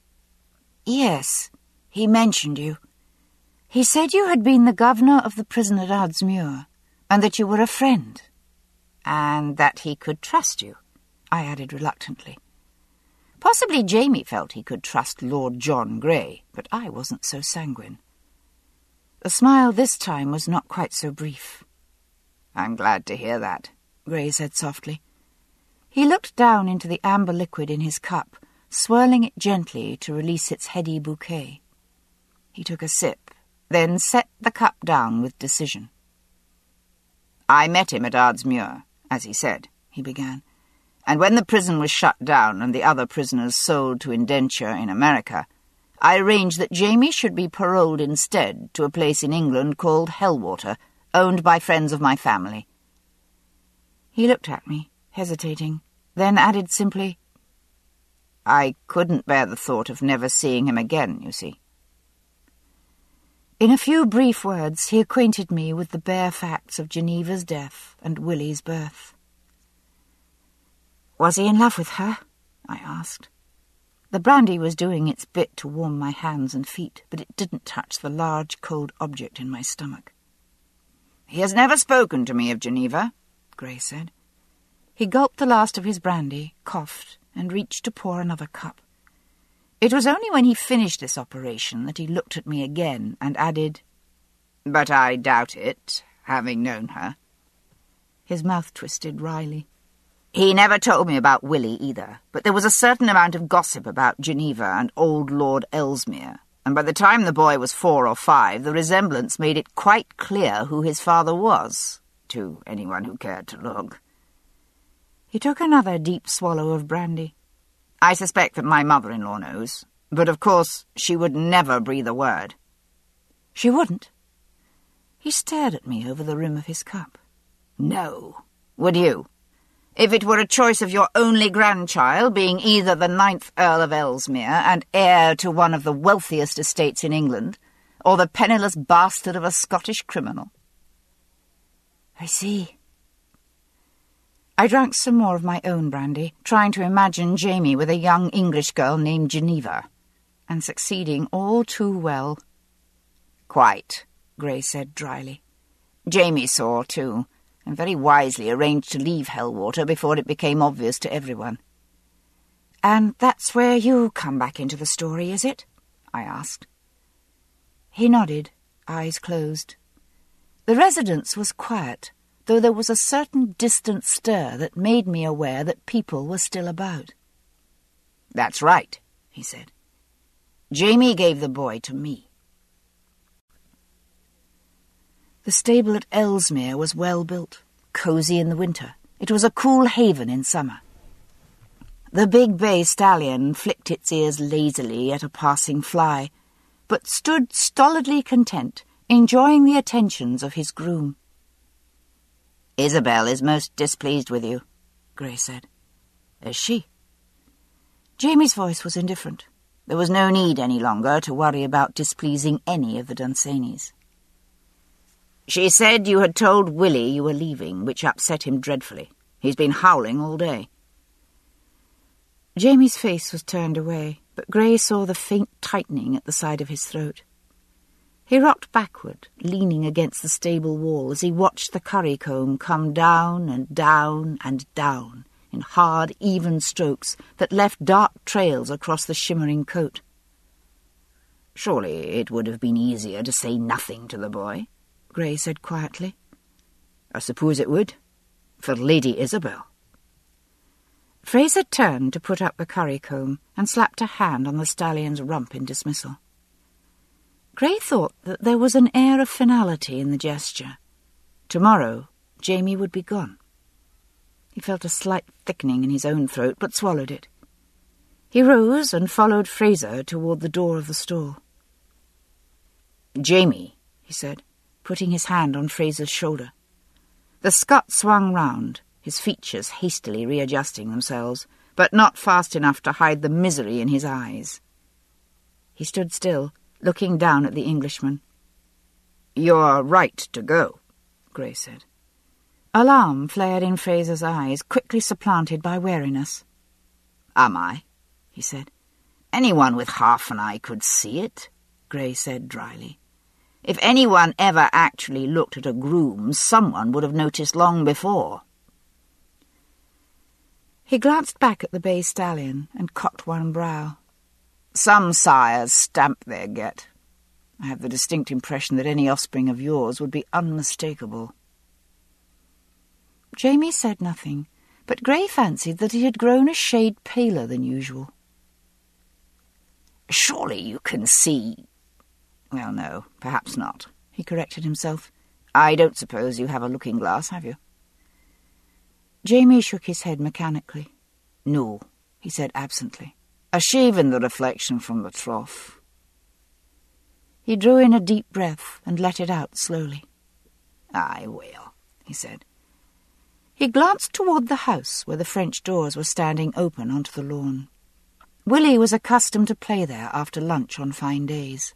"Yes, he mentioned you. He said you had been the governor of the prison at Ardsmuir, and that you were a friend." "And that he could trust you," I added reluctantly. Possibly Jamie felt he could trust Lord John Grey, but I wasn't so sanguine. The smile this time was not quite so brief. "I'm glad to hear that," Grey said softly. He looked down into the amber liquid in his cup, swirling it gently to release its heady bouquet. He took a sip, then set the cup down with decision. "I met him at Ardsmuir, as he said," he began, "and when the prison was shut down and the other prisoners sold to indenture in America, I arranged that Jamie should be paroled instead to a place in England called Hellwater, owned by friends of my family." He looked at me, hesitating, then added simply, "I couldn't bear the thought of never seeing him again, you see." In a few brief words he acquainted me with the bare facts of Geneva's death and Willie's birth. "Was he in love with her?" I asked. The brandy was doing its bit to warm my hands and feet, but it didn't touch the large, cold object in my stomach. "He has never spoken to me of Geneva," Grey said. He gulped the last of his brandy, coughed, and reached to pour another cup. It was only when he finished this operation that he looked at me again and added, "But I doubt it, having known her." His mouth twisted wryly. "He never told me about Willie either, but there was a certain amount of gossip about Geneva and old Lord Ellesmere, and by the time the boy was four or five, the resemblance made it quite clear who his father was, to anyone who cared to look." He took another deep swallow of brandy. "I suspect that my mother-in-law knows, but of course she would never breathe a word." "She wouldn't?" He stared at me over the rim of his cup. "No. Would you? If it were a choice of your only grandchild being either the ninth Earl of Ellesmere and heir to one of the wealthiest estates in England, or the penniless bastard of a Scottish criminal." I see. I drank some more of my own brandy, trying to imagine Jamie with a young English girl named Geneva, and succeeding all too well. Quite, Gray said dryly. Jamie saw, too, and very wisely arranged to leave Hellwater before it became obvious to everyone. And that's where you come back into the story, is it? I asked. He nodded, eyes closed. The residence was quiet, though there was a certain distant stir that made me aware that people were still about. That's right, he said. Jamie gave the boy to me. The stable at Ellesmere was well built, cosy in the winter. It was a cool haven in summer. The big bay stallion flicked its ears lazily at a passing fly, but stood stolidly content, enjoying the attentions of his groom. Isabel is most displeased with you, Gray said. Is she? Jamie's voice was indifferent. There was no need any longer to worry about displeasing any of the Dunsaneys. She said you had told Willie you were leaving, which upset him dreadfully. He's been howling all day. Jamie's face was turned away, but Gray saw the faint tightening at the side of his throat. He rocked backward, leaning against the stable wall as he watched the currycomb come down and down and down in hard, even strokes that left dark trails across the shimmering coat. Surely it would have been easier to say nothing to the boy, Gray said quietly. I suppose it would, for Lady Isabel. Fraser turned to put up the currycomb and slapped a hand on the stallion's rump in dismissal. Gray thought that there was an air of finality in the gesture. Tomorrow, Jamie would be gone. He felt a slight thickening in his own throat, but swallowed it. He rose and followed Fraser toward the door of the stall. Jamie, he said, putting his hand on Fraser's shoulder. The Scot swung round, his features hastily readjusting themselves, but not fast enough to hide the misery in his eyes. He stood still, looking down at the Englishman. You're right to go, Gray said. Alarm flared in Fraser's eyes, quickly supplanted by wariness. Am I? He said. Anyone with half an eye could see it, Gray said dryly. If anyone ever actually looked at a groom, someone would have noticed long before. He glanced back at the bay stallion and cocked one brow. Some sires stamp their get. I have the distinct impression that any offspring of yours would be unmistakable. Jamie said nothing, but Gray fancied that he had grown a shade paler than usual. Surely you can see... Well, no, perhaps not, he corrected himself. I don't suppose you have a looking-glass, have you? Jamie shook his head mechanically. No, he said absently. A shave in the reflection from the trough. He drew in a deep breath and let it out slowly. I will, he said. He glanced toward the house where the French doors were standing open onto the lawn. Willie was accustomed to play there after lunch on fine days.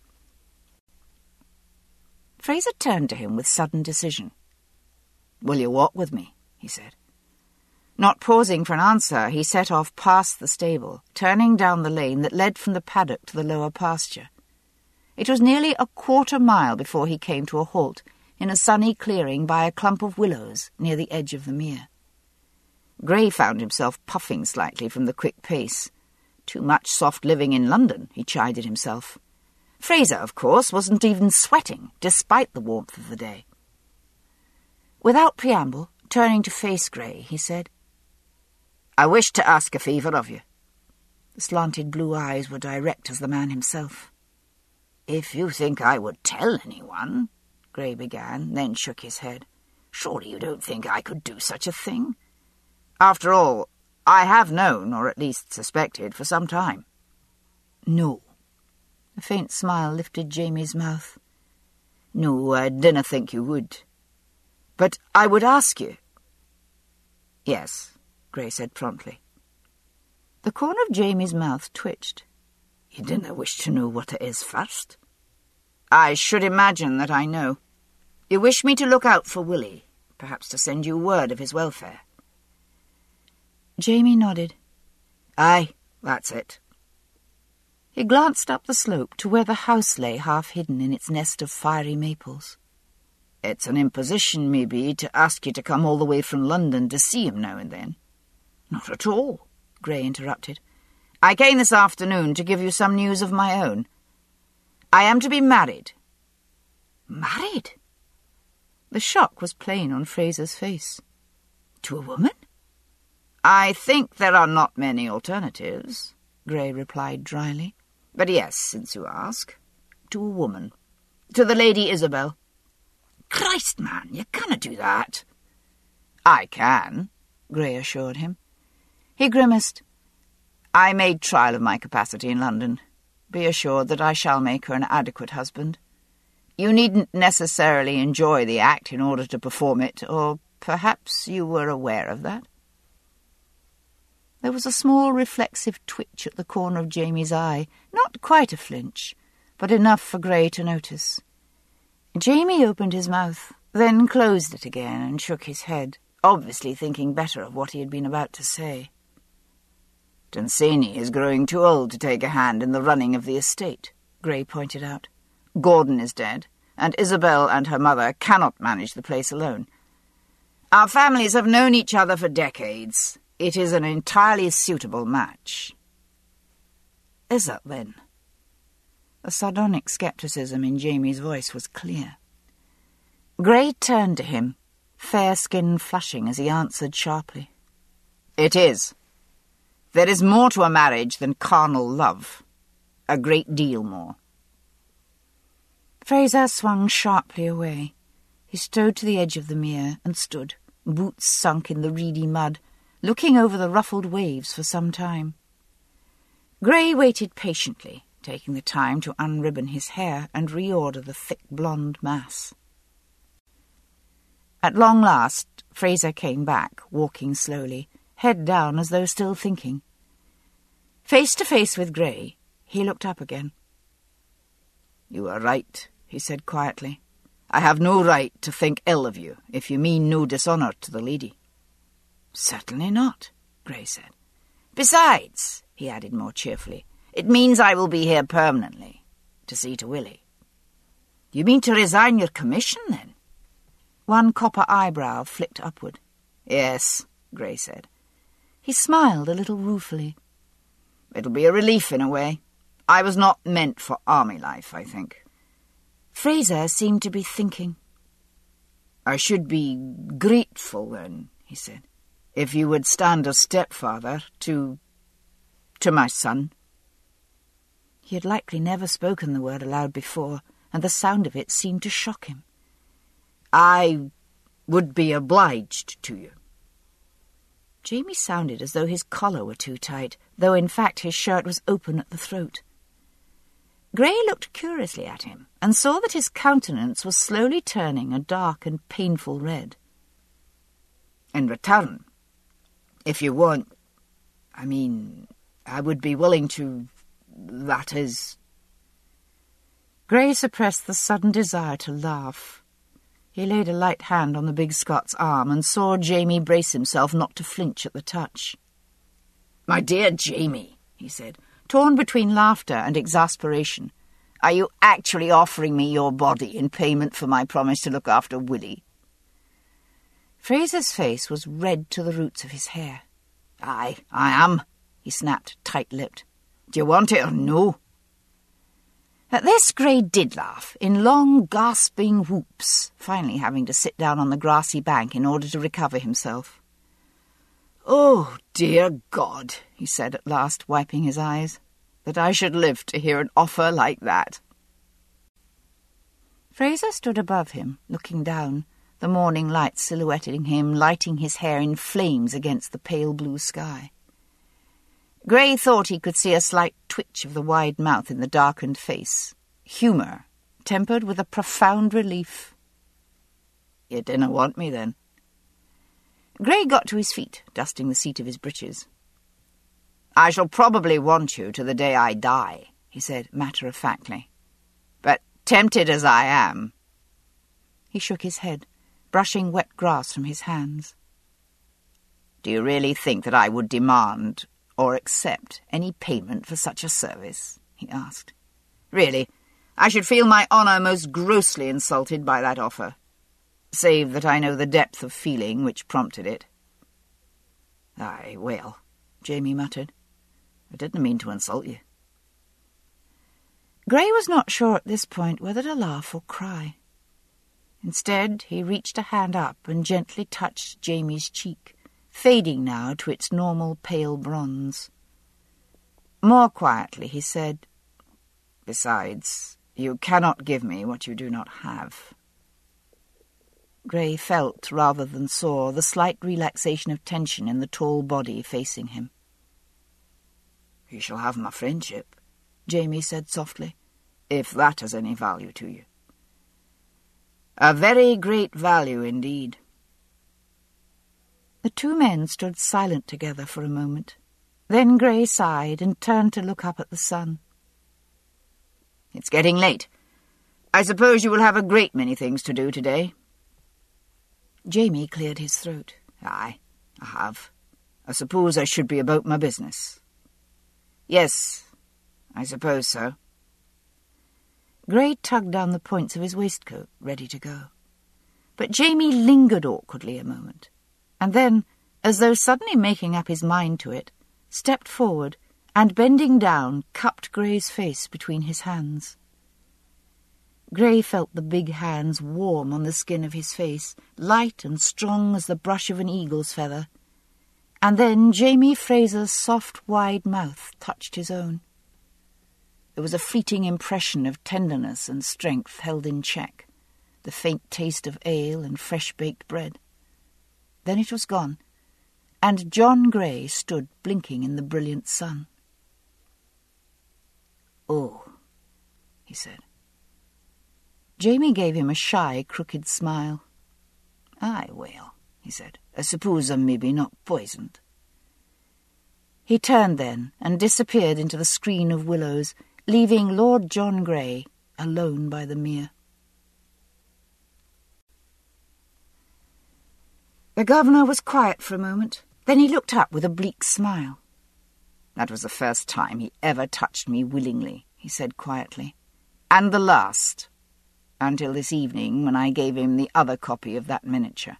Fraser turned to him with sudden decision. Will you walk with me? He said. Not pausing for an answer, he set off past the stable, turning down the lane that led from the paddock to the lower pasture. It was nearly a quarter mile before he came to a halt in a sunny clearing by a clump of willows near the edge of the mere. Gray found himself puffing slightly from the quick pace. Too much soft living in London, he chided himself. Fraser, of course, wasn't even sweating, despite the warmth of the day. Without preamble, turning to face Gray, he said, I wish to ask a favour of you. The slanted blue eyes were direct as the man himself. If you think I would tell anyone, Gray began, then shook his head. Surely you don't think I could do such a thing? After all, I have known, or at least suspected, for some time. No. A faint smile lifted Jamie's mouth. No, I dinna think you would. But I would ask you. Yes, Gray said promptly. The corner of Jamie's mouth twitched. You dinna wish to know what it is first? I should imagine that I know. You wish me to look out for Willie, perhaps to send you word of his welfare. Jamie nodded. Aye, that's it. He glanced up the slope to where the house lay half hidden in its nest of fiery maples. It's an imposition, maybe, to ask you to come all the way from London to see him now and then. Not at all, Grey interrupted. I came this afternoon to give you some news of my own. I am to be married. Married? The shock was plain on Fraser's face. To a woman? I think there are not many alternatives, Grey replied dryly. But yes, since you ask, to a woman. To the Lady Isabel. Christ, man, you cannot do that. I can, Grey assured him. He grimaced. I made trial of my capacity in London. Be assured that I shall make her an adequate husband. You needn't necessarily enjoy the act in order to perform it, or perhaps you were aware of that. There was a small reflexive twitch at the corner of Jamie's eye, not quite a flinch, but enough for Grey to notice. Jamie opened his mouth, then closed it again and shook his head, obviously thinking better of what he had been about to say. Dunsany is growing too old to take a hand in the running of the estate, Grey pointed out. Gordon is dead, and Isabel and her mother cannot manage the place alone. Our families have known each other for decades. It is an entirely suitable match. Is that, then? The sardonic scepticism in Jamie's voice was clear. Grey turned to him, fair skin flushing as he answered sharply. It is. There is more to a marriage than carnal love. A great deal more. Fraser swung sharply away. He strode to the edge of the mere and stood, boots sunk in the reedy mud, looking over the ruffled waves for some time. Grey waited patiently, taking the time to unribbon his hair and reorder the thick blonde mass. At long last, Fraser came back, walking slowly, head down as though still thinking. Face to face with Grey, he looked up again. You are right, he said quietly. I have no right to think ill of you, if you mean no dishonour to the lady. Certainly not, Grey said. Besides, he added more cheerfully, it means I will be here permanently, to see to Willie. You mean to resign your commission, then? One copper eyebrow flicked upward. Yes, Grey said. He smiled a little ruefully. It'll be a relief in a way. I was not meant for army life, I think. Fraser seemed to be thinking. I should be grateful, then, he said, if you would stand as stepfather to... to my son. He had likely never spoken the word aloud before, and the sound of it seemed to shock him. I would be obliged to you. Jamie sounded as though his collar were too tight, though in fact his shirt was open at the throat. Grey looked curiously at him, and saw that his countenance was slowly turning a dark and painful red. In return, if you want, I mean, I would be willing to, that is... Grey suppressed the sudden desire to laugh. He laid a light hand on the big Scot's arm and saw Jamie brace himself not to flinch at the touch. My dear Jamie, he said, torn between laughter and exasperation, are you actually offering me your body in payment for my promise to look after Willie? Fraser's face was red to the roots of his hair. Aye, I am, he snapped, tight-lipped. Do you want it or no? At this Grey did laugh, in long, gasping whoops, finally having to sit down on the grassy bank in order to recover himself. Oh, dear God, he said at last, wiping his eyes, that I should live to hear an offer like that. Fraser stood above him, looking down, the morning light silhouetting him, lighting his hair in flames against the pale blue sky. Grey thought he could see a slight twitch of the wide mouth in the darkened face, humour, tempered with a profound relief. You didn't want me, then? Grey got to his feet, dusting the seat of his breeches. I shall probably want you to the day I die, he said matter-of-factly. But tempted as I am... He shook his head, brushing wet grass from his hands. "Do you really think that I would demand or accept any payment for such a service?" he asked. "Really, I should feel my honour most grossly insulted by that offer, save that I know the depth of feeling which prompted it." "Aye, well," Jamie muttered, "I didn't mean to insult you." Grey was not sure at this point whether to laugh or cry. Instead, he reached a hand up and gently touched Jamie's cheek, fading now to its normal pale bronze. More quietly he said, "Besides, you cannot give me what you do not have." Grey felt, rather than saw, the slight relaxation of tension in the tall body facing him. "You shall have my friendship," Jamie said softly, "if that has any value to you." "A very great value indeed." The two men stood silent together for a moment. Then Grey sighed and turned to look up at the sun. "It's getting late. I suppose you will have a great many things to do today." Jamie cleared his throat. "Aye, I have. I suppose I should be about my business." "Yes, I suppose so." Grey tugged down the points of his waistcoat, ready to go. But Jamie lingered awkwardly a moment, and then, as though suddenly making up his mind to it, stepped forward and, bending down, cupped Grey's face between his hands. Grey felt the big hands warm on the skin of his face, light and strong as the brush of an eagle's feather, and then Jamie Fraser's soft, wide mouth touched his own. There was a fleeting impression of tenderness and strength held in check, the faint taste of ale and fresh-baked bread. Then it was gone, and John Grey stood blinking in the brilliant sun. "Oh," he said. Jamie gave him a shy, crooked smile. "Aye, well," he said, "I suppose I'm maybe not poisoned." He turned then and disappeared into the screen of willows, leaving Lord John Grey alone by the mere. The governor was quiet for a moment. Then he looked up with a bleak smile. "That was the first time he ever touched me willingly," he said quietly, "and the last, until this evening when I gave him the other copy of that miniature."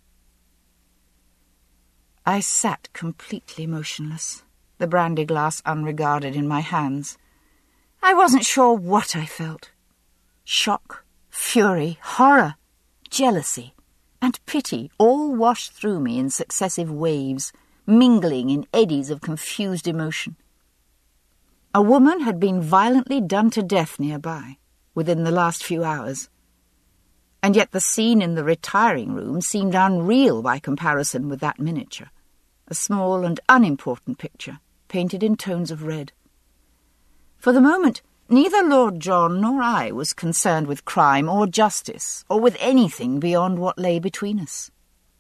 I sat completely motionless, the brandy glass unregarded in my hands. I wasn't sure what I felt. Shock, fury, horror, jealousy, and pity all washed through me in successive waves, mingling in eddies of confused emotion. A woman had been violently done to death nearby, within the last few hours, and yet the scene in the retiring room seemed unreal by comparison with that miniature, a small and unimportant picture, painted in tones of red. For the moment, neither Lord John nor I was concerned with crime or justice, or with anything beyond what lay between us.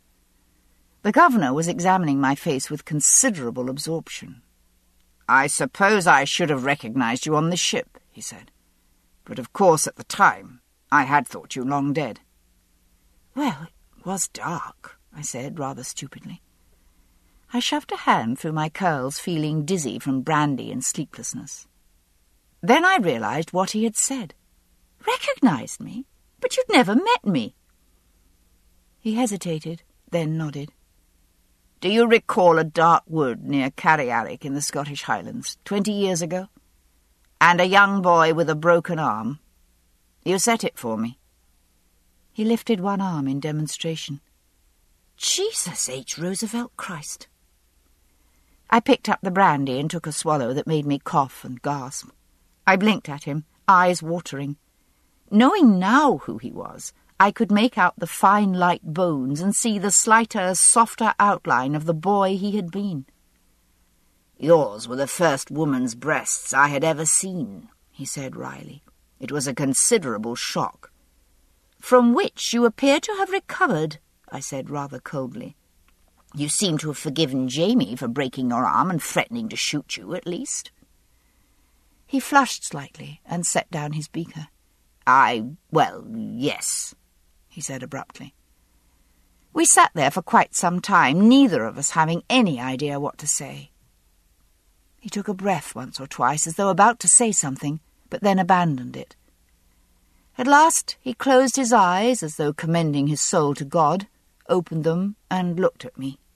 The governor was examining my face with considerable absorption. "I suppose I should have recognized you on the ship," he said. "But of course at the time I had thought you long dead." "Well, it was dark," I said, rather stupidly. I shoved a hand through my curls, feeling dizzy from brandy and sleeplessness. Then I realized what he had said. "Recognized me? But you'd never met me." He hesitated, then nodded. "Do you recall a dark wood near Carriarick in the Scottish Highlands, twenty years ago? And a young boy with a broken arm? You set it for me." He lifted one arm in demonstration. "Jesus H. Roosevelt Christ." I picked up the brandy and took a swallow that made me cough and gasp. I blinked at him, eyes watering. Knowing now who he was, I could make out the fine light bones and see the slighter, softer outline of the boy he had been. "Yours were the first woman's breasts I had ever seen," he said wryly. "It was a considerable shock." "From which you appear to have recovered," I said rather coldly. "You seem to have forgiven Jamie for breaking your arm and threatening to shoot you, at least." He flushed slightly and set down his beaker. I, well, yes," he said abruptly. We sat there for quite some time, neither of us having any idea what to say. He took a breath once or twice, as though about to say something, but then abandoned it. At last he closed his eyes, as though commending his soul to God, opened them, and looked at me.